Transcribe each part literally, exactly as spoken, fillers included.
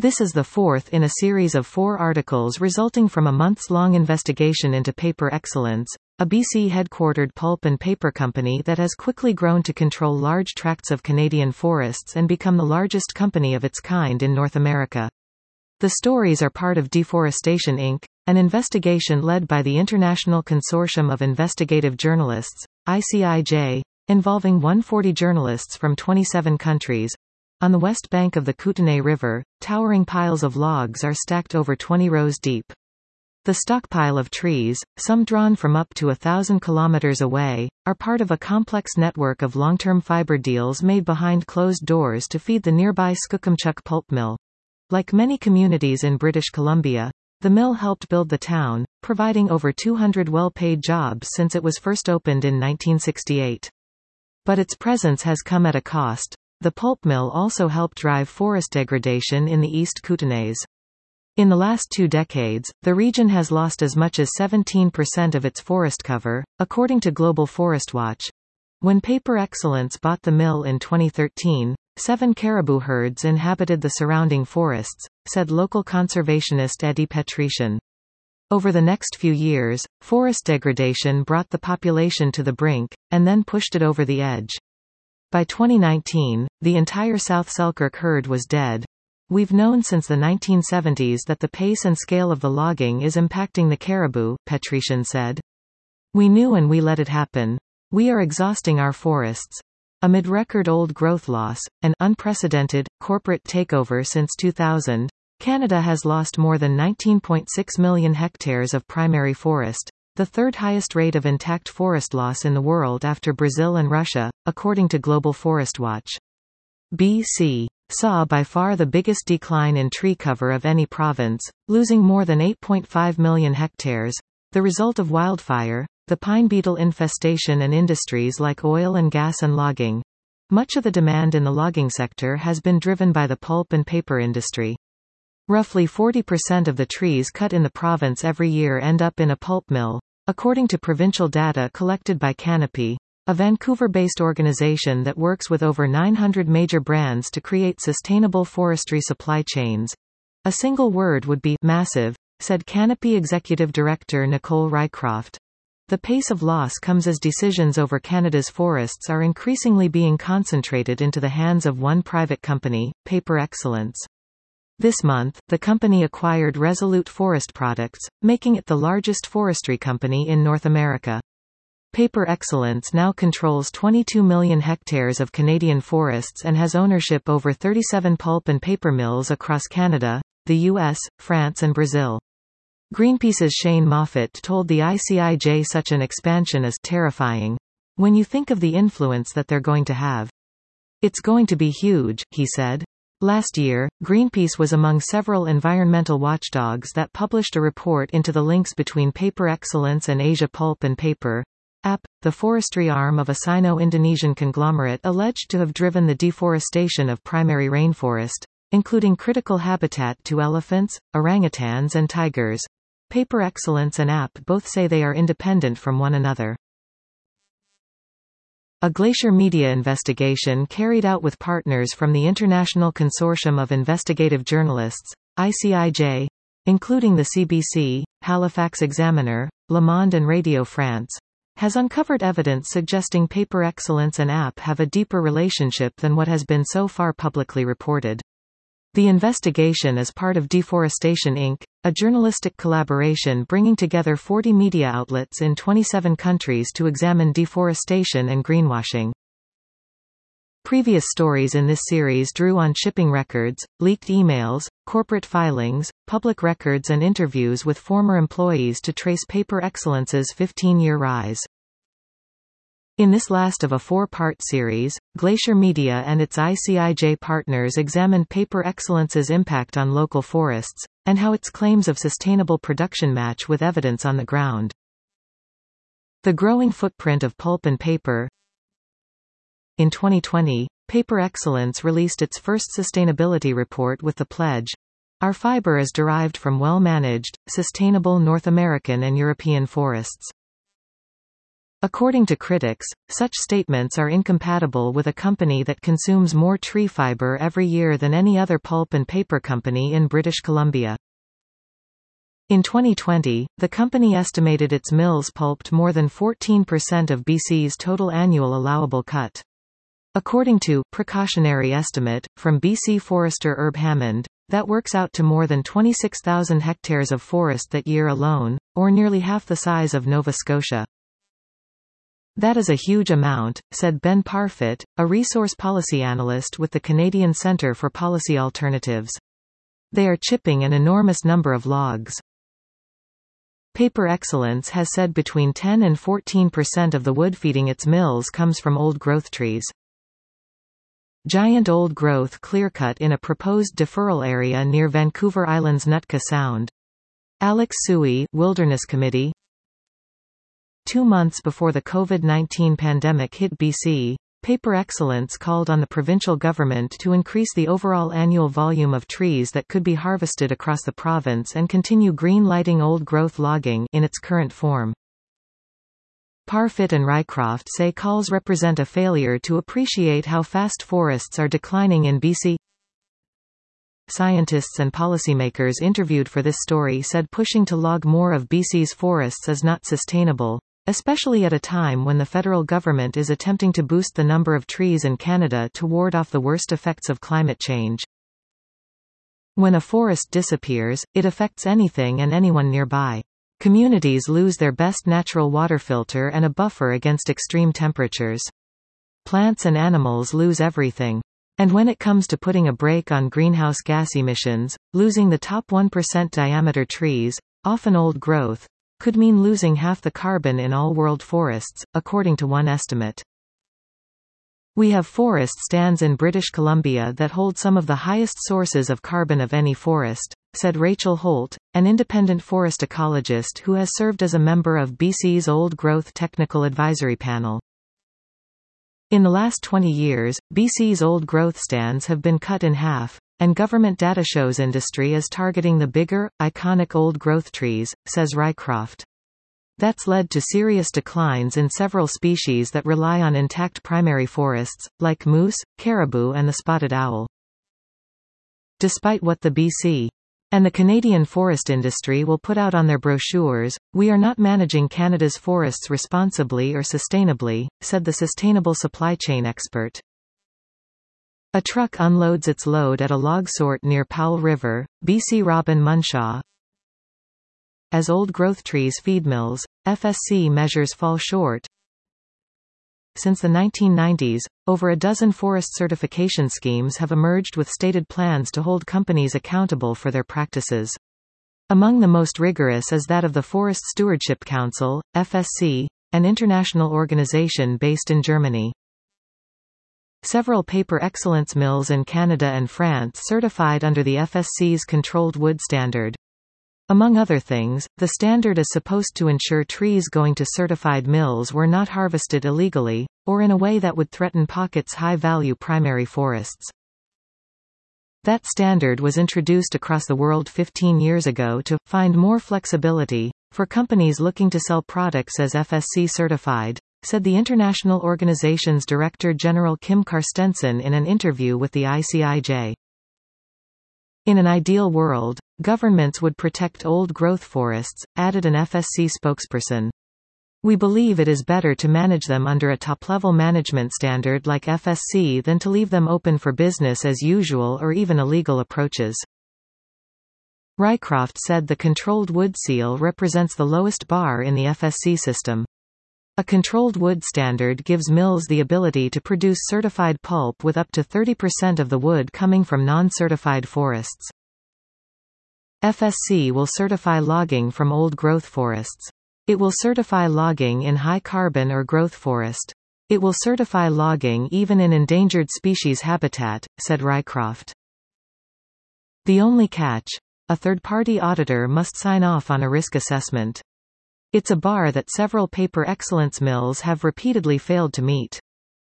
This is the fourth in a series of four articles resulting from a months-long investigation into Paper Excellence, a B C-headquartered pulp and paper company that has quickly grown to control large tracts of Canadian forests and become the largest company of its kind in North America. The stories are part of Deforestation Incorporated, an investigation led by the International Consortium of Investigative Journalists, I C I J, involving one hundred forty journalists from twenty-seven countries. On the west bank of the Kootenay River, towering piles of logs are stacked over twenty rows deep. The stockpile of trees, some drawn from up to a thousand kilometers away, are part of a complex network of long-term fiber deals made behind closed doors to feed the nearby Skookumchuck pulp mill. Like many communities in British Columbia, the mill helped build the town, providing over two hundred well-paid jobs since it was first opened in nineteen sixty-eight. But its presence has come at a cost. The pulp mill also helped drive forest degradation in the East Kootenays. In the last two decades, the region has lost as much as seventeen percent of its forest cover, according to Global Forest Watch. When Paper Excellence bought the mill in twenty thirteen, seven caribou herds inhabited the surrounding forests, said local conservationist Eddie Petrician. Over the next few years, forest degradation brought the population to the brink, and then pushed it over the edge. By twenty nineteen, the entire South Selkirk herd was dead. We've known since the nineteen seventies that the pace and scale of the logging is impacting the caribou, Petrician said. We knew and we let it happen. We are exhausting our forests. Amid record old growth loss, and unprecedented, corporate takeover since two thousand, Canada has lost more than nineteen point six million hectares of primary forest, the third highest rate of intact forest loss in the world after Brazil and Russia, according to Global Forest Watch. B C saw by far the biggest decline in tree cover of any province, losing more than eight point five million hectares, the result of wildfire, the pine beetle infestation and industries like oil and gas and logging. Much of the demand in the logging sector has been driven by the pulp and paper industry. Roughly forty percent of the trees cut in the province every year end up in a pulp mill, according to provincial data collected by Canopy, a Vancouver-based organization that works with over nine hundred major brands to create sustainable forestry supply chains. A single word would be massive, said Canopy Executive Director Nicole Rycroft. The pace of loss comes as decisions over Canada's forests are increasingly being concentrated into the hands of one private company, Paper Excellence. This month, the company acquired Resolute Forest Products, making it the largest forestry company in North America. Paper Excellence now controls twenty-two million hectares of Canadian forests and has ownership over thirty-seven pulp and paper mills across Canada, the U S, France and Brazil. Greenpeace's Shane Moffat told the I C I J such an expansion is terrifying. When you think of the influence that they're going to have. It's going to be huge, he said. Last year, Greenpeace was among several environmental watchdogs that published a report into the links between Paper Excellence and Asia Pulp and Paper, A P, the forestry arm of a Sino-Indonesian conglomerate alleged to have driven the deforestation of primary rainforest, including critical habitat to elephants, orangutans and tigers. Paper Excellence and A P both say they are independent from one another. A Glacier Media investigation carried out with partners from the International Consortium of Investigative Journalists, I C I J, including the C B C, Halifax Examiner, Le Monde and Radio France, has uncovered evidence suggesting Paper Excellence and A P have a deeper relationship than what has been so far publicly reported. The investigation is part of Deforestation Incorporated, a journalistic collaboration bringing together forty media outlets in twenty-seven countries to examine deforestation and greenwashing. Previous stories in this series drew on shipping records, leaked emails, corporate filings, public records and interviews with former employees to trace Paper Excellence's fifteen-year rise. In this last of a four-part series, Glacier Media and its I C I J partners examined Paper Excellence's impact on local forests, and how its claims of sustainable production match with evidence on the ground. The growing footprint of pulp and paper. In twenty twenty, Paper Excellence released its first sustainability report with the pledge, "Our fiber is derived from well-managed, sustainable North American and European forests." According to critics, such statements are incompatible with a company that consumes more tree fiber every year than any other pulp and paper company in British Columbia. In twenty twenty, the company estimated its mills pulped more than fourteen percent of B C's total annual allowable cut. According to precautionary estimate from B C forester Herb Hammond, that works out to more than twenty-six thousand hectares of forest that year alone, or nearly half the size of Nova Scotia. That is a huge amount, said Ben Parfitt, a resource policy analyst with the Canadian Centre for Policy Alternatives. They are chipping an enormous number of logs. Paper Excellence has said between ten and fourteen percent of the wood feeding its mills comes from old-growth trees. Giant old-growth clearcut in a proposed deferral area near Vancouver Island's Nootka Sound. Alex Suey, Wilderness Committee. Two months before the COVID nineteen pandemic hit B C, Paper Excellence called on the provincial government to increase the overall annual volume of trees that could be harvested across the province and continue green-lighting old-growth logging in its current form. Parfitt and Rycroft say calls represent a failure to appreciate how fast forests are declining in B C. Scientists and policymakers interviewed for this story said pushing to log more of B C's forests is not sustainable, especially at a time when the federal government is attempting to boost the number of trees in Canada to ward off the worst effects of climate change. When a forest disappears, it affects anything and anyone nearby. Communities lose their best natural water filter and a buffer against extreme temperatures. Plants and animals lose everything. And when it comes to putting a brake on greenhouse gas emissions, losing the top one percent diameter trees, often old growth, could mean losing half the carbon in all world forests, according to one estimate. We have forest stands in British Columbia that hold some of the highest sources of carbon of any forest, said Rachel Holt, an independent forest ecologist who has served as a member of B C's Old Growth Technical Advisory Panel. In the last twenty years, B C's old growth stands have been cut in half, and government data shows industry is targeting the bigger, iconic old growth trees, says Rycroft. That's led to serious declines in several species that rely on intact primary forests, like moose, caribou and the spotted owl. Despite what the B C and the Canadian forest industry will put out on their brochures, we are not managing Canada's forests responsibly or sustainably, said the sustainable supply chain expert. A truck unloads its load at a log sort near Powell River, B C. Robin Munshaw. As old-growth trees feed mills, F S C measures fall short. Since the nineteen nineties, over a dozen forest certification schemes have emerged with stated plans to hold companies accountable for their practices. Among the most rigorous is that of the Forest Stewardship Council, F S C, an international organization based in Germany. Several paper excellence mills in Canada and France certified under the F S C's Controlled Wood Standard. Among other things, the standard is supposed to ensure trees going to certified mills were not harvested illegally, or in a way that would threaten pockets' high-value primary forests. That standard was introduced across the world fifteen years ago to find more flexibility for companies looking to sell products as F S C certified, said the international organization's Director General Kim Carstensen in an interview with the I C I J. In an ideal world, governments would protect old-growth forests, added an F S C spokesperson. We believe it is better to manage them under a top-level management standard like F S C than to leave them open for business as usual or even illegal approaches. Rycroft said the controlled wood seal represents the lowest bar in the F S C system. A controlled wood standard gives mills the ability to produce certified pulp with up to thirty percent of the wood coming from non-certified forests. F S C will certify logging from old-growth forests. It will certify logging in high-carbon or growth forest. It will certify logging even in endangered species habitat, said Rycroft. The only catch: a third-party auditor must sign off on a risk assessment. It's a bar that several paper excellence mills have repeatedly failed to meet.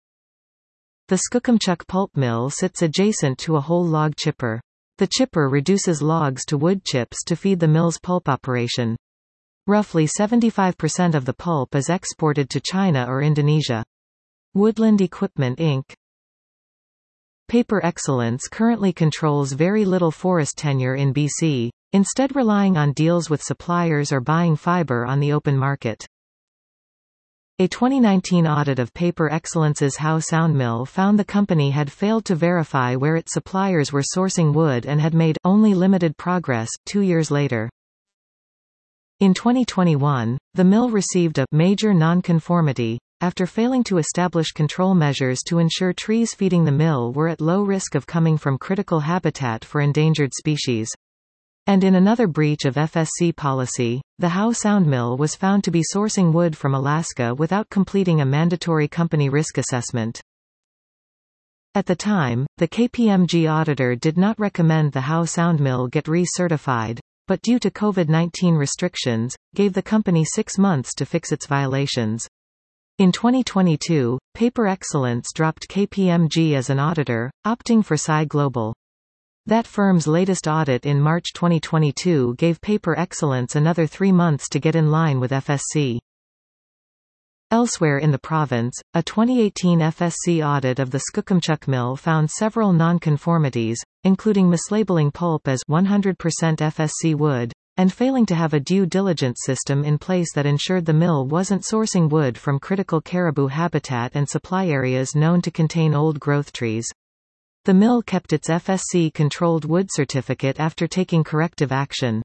The Skookumchuck pulp mill sits adjacent to a whole log chipper. The chipper reduces logs to wood chips to feed the mill's pulp operation. Roughly seventy-five percent of the pulp is exported to China or Indonesia. Woodland Equipment Incorporated. Paper Excellence currently controls very little forest tenure in B C, instead relying on deals with suppliers or buying fiber on the open market. A twenty nineteen audit of Paper Excellence's Howe Sound Mill found the company had failed to verify where its suppliers were sourcing wood and had made only limited progress two years later. In twenty twenty-one, the mill received a major non-conformity after failing to establish control measures to ensure trees feeding the mill were at low risk of coming from critical habitat for endangered species. And in another breach of F S C policy, the Howe Sound Mill was found to be sourcing wood from Alaska without completing a mandatory company risk assessment. At the time, the K P M G auditor did not recommend the Howe Sound Mill get re-certified, but due to COVID nineteen restrictions, gave the company six months to fix its violations. In twenty twenty-two, Paper Excellence dropped K P M G as an auditor, opting for Sci Global. That firm's latest audit in March twenty twenty-two gave Paper Excellence another three months to get in line with F S C. Elsewhere in the province, a twenty eighteen F S C audit of the Skookumchuck Mill found several non-conformities, including mislabeling pulp as one hundred percent F S C wood, and failing to have a due diligence system in place that ensured the mill wasn't sourcing wood from critical caribou habitat and supply areas known to contain old growth trees. The mill kept its F S C-controlled wood certificate after taking corrective action.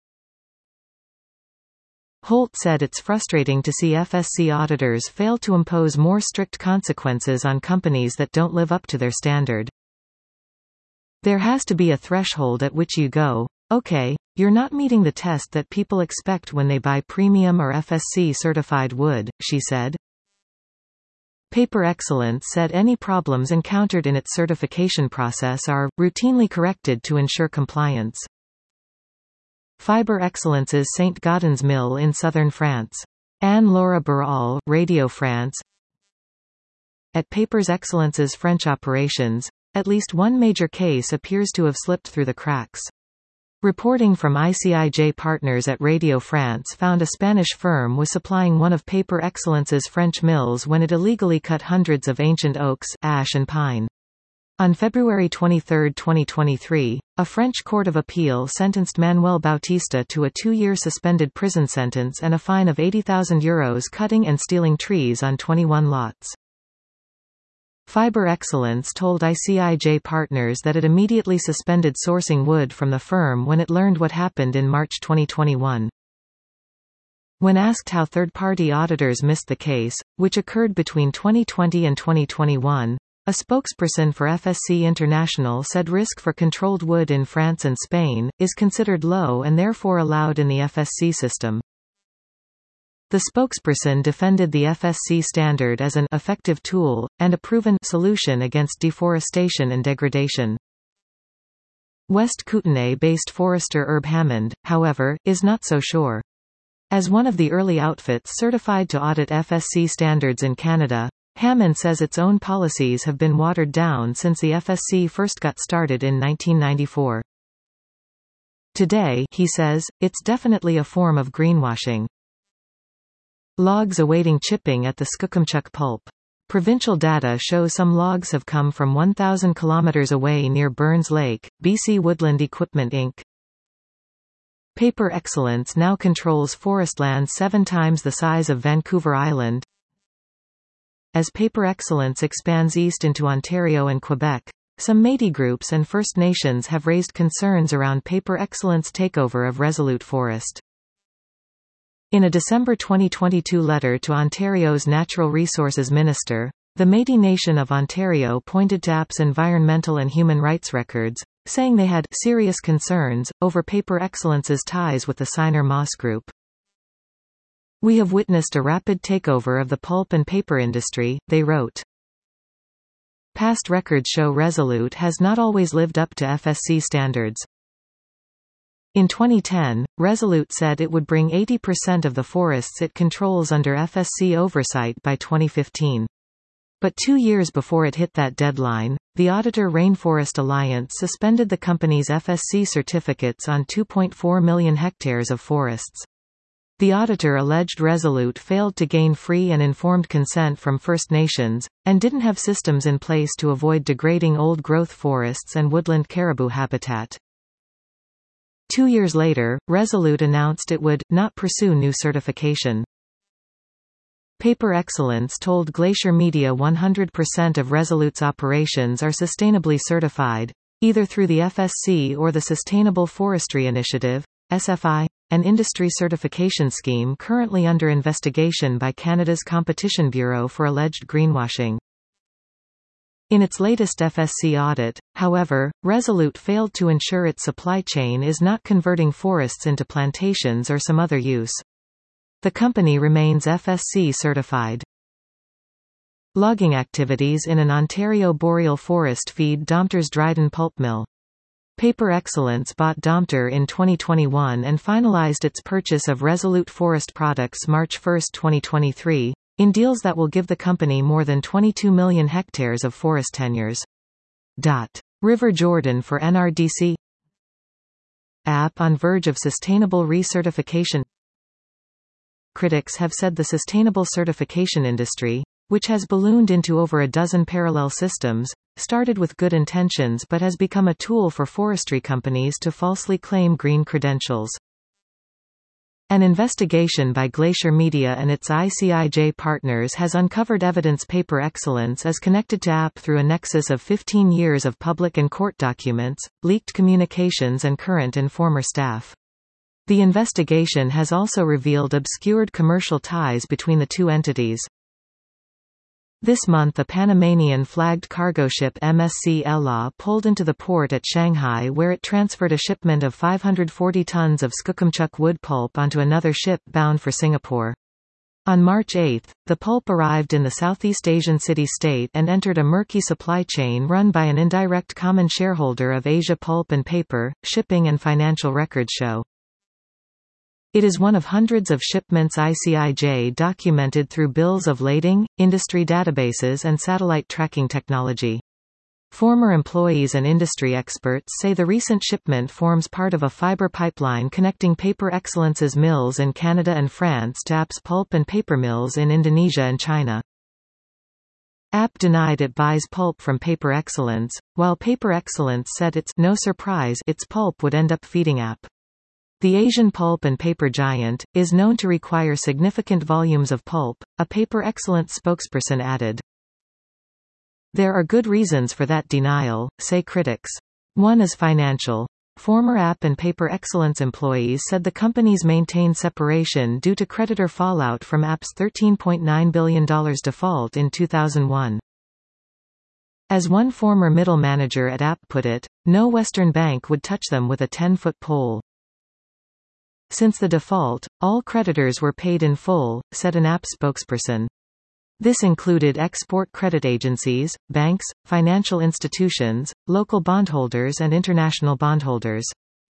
Holt said it's frustrating to see F S C auditors fail to impose more strict consequences on companies that don't live up to their standard. There has to be a threshold at which you go, okay, you're not meeting the test that people expect when they buy premium or F S C-certified wood, she said. Paper Excellence said any problems encountered in its certification process are routinely corrected to ensure compliance. Fiber Excellence's Saint Gaudens Mill in southern France. Anne-Laure Barral, Radio France. At Paper Excellence's French operations, at least one major case appears to have slipped through the cracks. Reporting from I C I J Partners at Radio France found a Spanish firm was supplying one of Paper Excellence's French mills when it illegally cut hundreds of ancient oaks, ash and pine. On February twenty-third, twenty twenty-three, a French court of appeal sentenced Manuel Bautista to a two-year suspended prison sentence and a fine of eighty thousand euros cutting and stealing trees on twenty-one lots. Fiber Excellence told I C I J Partners that it immediately suspended sourcing wood from the firm when it learned what happened in March twenty twenty-one. When asked how third-party auditors missed the case, which occurred between twenty twenty and twenty twenty-one, a spokesperson for F S C International said risk for controlled wood in France and Spain is considered low and therefore allowed in the F S C system. The spokesperson defended the F S C standard as an effective tool, and a proven solution against deforestation and degradation. West Kootenay-based forester Herb Hammond, however, is not so sure. As one of the early outfits certified to audit F S C standards in Canada, Hammond says its own policies have been watered down since the F S C first got started in nineteen ninety-four. Today, he says, it's definitely a form of greenwashing. Logs awaiting chipping at the Skookumchuck pulp. Provincial data show some logs have come from one thousand kilometers away near Burns Lake. B C Woodland Equipment Incorporated. Paper Excellence now controls forest land seven times the size of Vancouver Island. As Paper Excellence expands east into Ontario and Quebec, some Métis groups and First Nations have raised concerns around Paper Excellence takeover of Resolute Forest. In a December twenty twenty-two letter to Ontario's Natural Resources Minister, the Métis Nation of Ontario pointed to A P's environmental and human rights records, saying they had serious concerns over Paper Excellence's ties with the Siner Moss Group. We have witnessed a rapid takeover of the pulp and paper industry, they wrote. Past records show Resolute has not always lived up to F S C standards. In twenty ten, Resolute said it would bring eighty percent of the forests it controls under F S C oversight by twenty fifteen. But two years before it hit that deadline, the auditor Rainforest Alliance suspended the company's F S C certificates on two point four million hectares of forests. The auditor alleged Resolute failed to gain free and informed consent from First Nations, and didn't have systems in place to avoid degrading old-growth forests and woodland caribou habitat. Two years later, Resolute announced it would not pursue new certification. Paper Excellence told Glacier Media one hundred percent of Resolute's operations are sustainably certified, either through the F S C or the Sustainable Forestry Initiative, S F I, an industry certification scheme currently under investigation by Canada's Competition Bureau for alleged greenwashing. In its latest F S C audit, however, Resolute failed to ensure its supply chain is not converting forests into plantations or some other use. The company remains F S C certified. Logging activities in an Ontario boreal forest feed Domter's Dryden pulp mill. Paper Excellence bought Domter in twenty twenty-one and finalized its purchase of Resolute Forest Products March first twenty twenty-three, in deals that will give the company more than twenty-two million hectares of forest tenures. River Jordan for N R D C. App on verge of sustainable recertification. Critics have said the sustainable certification industry, which has ballooned into over a dozen parallel systems, started with good intentions but has become a tool for forestry companies to falsely claim green credentials. An investigation by Glacier Media and its I C I J partners has uncovered evidence Paper Excellence is connected to A P through a nexus of fifteen years of public and court documents, leaked communications and current and former staff. The investigation has also revealed obscured commercial ties between the two entities. This month a Panamanian-flagged cargo ship M S C Ella pulled into the port at Shanghai where it transferred a shipment of five hundred forty tons of Skookumchuck wood pulp onto another ship bound for Singapore. On March eighth, the pulp arrived in the Southeast Asian city-state and entered a murky supply chain run by an indirect common shareholder of Asia Pulp and Paper, Shipping and Financial Records show. It is one of hundreds of shipments I C I J documented through bills of lading, industry databases and satellite tracking technology. Former employees and industry experts say the recent shipment forms part of a fiber pipeline connecting Paper Excellence's mills in Canada and France to A P's pulp and paper mills in Indonesia and China. A P denied it buys pulp from Paper Excellence, while Paper Excellence said it's no surprise its pulp would end up feeding A P. The Asian pulp and paper giant is known to require significant volumes of pulp, a Paper Excellence spokesperson added. There are good reasons for that denial, say critics. One is financial. Former A P and Paper Excellence employees said the companies maintained separation due to creditor fallout from A P's thirteen point nine billion dollars default in two thousand one. As one former middle manager at A P put it, no Western bank would touch them with a ten-foot pole. Since the default, all creditors were paid in full, said an A P spokesperson. This included export credit agencies, banks, financial institutions, local bondholders and international bondholders.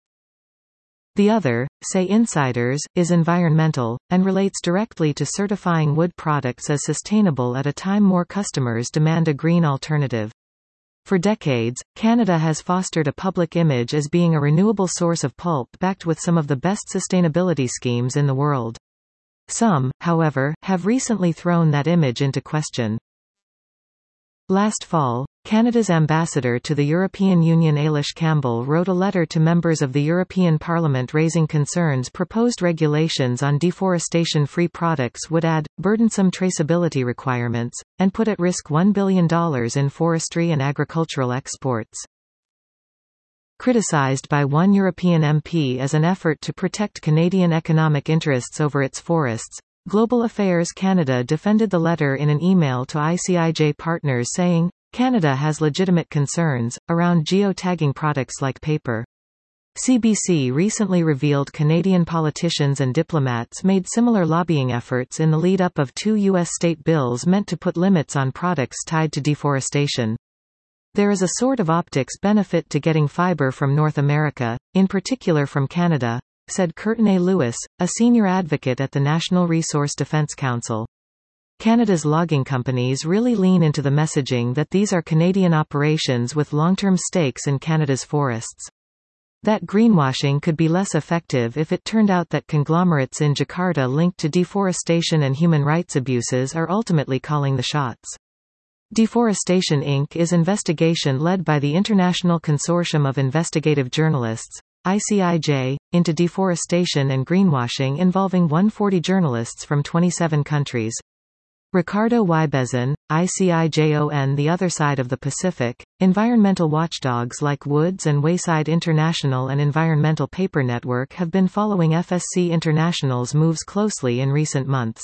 The other, say insiders, is environmental, and relates directly to certifying wood products as sustainable at a time more customers demand a green alternative. For decades, Canada has fostered a public image as being a renewable source of pulp backed with some of the best sustainability schemes in the world. Some, however, have recently thrown that image into question. Last fall, Canada's ambassador to the European Union Ailish Campbell wrote a letter to members of the European Parliament raising concerns proposed regulations on deforestation-free products would add burdensome traceability requirements, and put at risk one billion dollars in forestry and agricultural exports. Criticized by one European M P as an effort to protect Canadian economic interests over its forests, Global Affairs Canada defended the letter in an email to I C I J partners saying, Canada has legitimate concerns around geo-tagging products like paper. C B C recently revealed Canadian politicians and diplomats made similar lobbying efforts in the lead-up of two U S state bills meant to put limits on products tied to deforestation. There is a sort of optics benefit to getting fiber from North America, in particular from Canada, said Courtenay Lewis, a senior advocate at the National Resource Defence Council. Canada's logging companies really lean into the messaging that these are Canadian operations with long-term stakes in Canada's forests. That greenwashing could be less effective if it turned out that conglomerates in Jakarta linked to deforestation and human rights abuses are ultimately calling the shots. Deforestation Incorporated is investigation led by the International Consortium of Investigative Journalists, I C I J, into deforestation and greenwashing involving one hundred forty journalists from twenty-seven countries. Ricardo Y. Bezan, I C I J on the other side of the Pacific. Environmental watchdogs like Woods and Wayside International and Environmental Paper Network have been following F S C International's moves closely in recent months.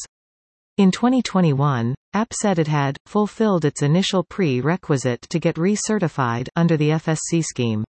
In twenty twenty-one, A P said it had fulfilled its initial pre-requisite to get re-certified under the F S C scheme.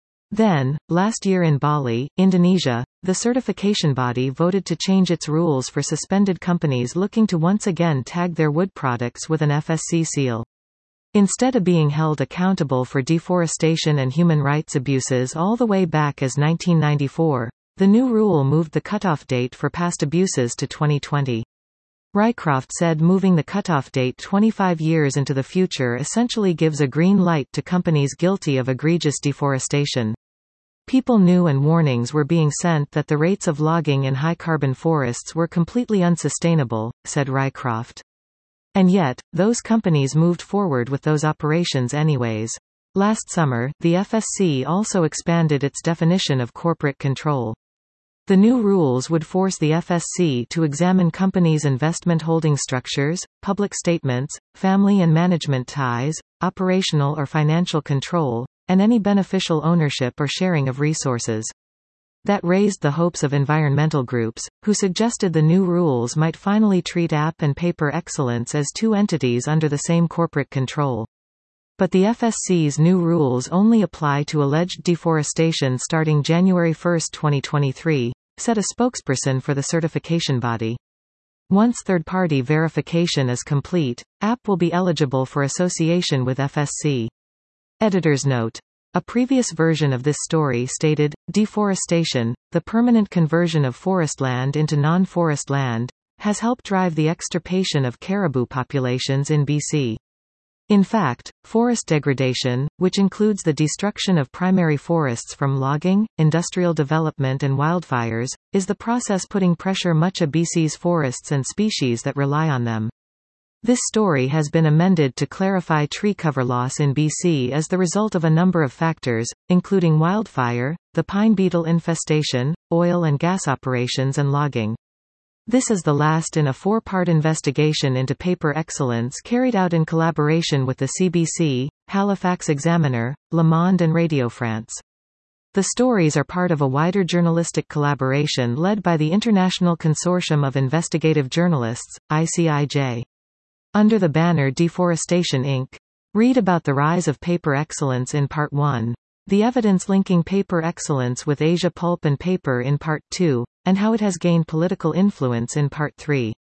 Then, last year in Bali, Indonesia, the certification body voted to change its rules for suspended companies looking to once again tag their wood products with an F S C seal. Instead of being held accountable for deforestation and human rights abuses all the way back as nineteen ninety-four, the new rule moved the cutoff date for past abuses to twenty twenty. Rycroft said moving the cutoff date twenty-five years into the future essentially gives a green light to companies guilty of egregious deforestation. People knew and warnings were being sent that the rates of logging in high-carbon forests were completely unsustainable, said Rycroft. And yet, those companies moved forward with those operations anyways. Last summer, the F S C also expanded its definition of corporate control. The new rules would force the F S C to examine companies' investment holding structures, public statements, family and management ties, operational or financial control, and any beneficial ownership or sharing of resources. That raised the hopes of environmental groups, who suggested the new rules might finally treat A P and Paper Excellence as two entities under the same corporate control. But the F S C's new rules only apply to alleged deforestation starting January first twenty twenty-three, said a spokesperson for the certification body. Once third-party verification is complete, A P will be eligible for association with F S C. Editor's note. A previous version of this story stated, deforestation, the permanent conversion of forest land into non-forest land, has helped drive the extirpation of caribou populations in B C. In fact, forest degradation, which includes the destruction of primary forests from logging, industrial development and wildfires, is the process putting pressure much of B C's forests and species that rely on them. This story has been amended to clarify tree cover loss in B C as the result of a number of factors, including wildfire, the pine beetle infestation, oil and gas operations and logging. This is the last in a four-part investigation into paper excellence carried out in collaboration with the C B C, Halifax Examiner, Le Monde and Radio France. The stories are part of a wider journalistic collaboration led by the International Consortium of Investigative Journalists, I C I J. Under the banner Deforestation Incorporated. Read about the rise of paper excellence in Part one, the evidence linking paper excellence with Asia Pulp and Paper in Part two, and how it has gained political influence in Part three.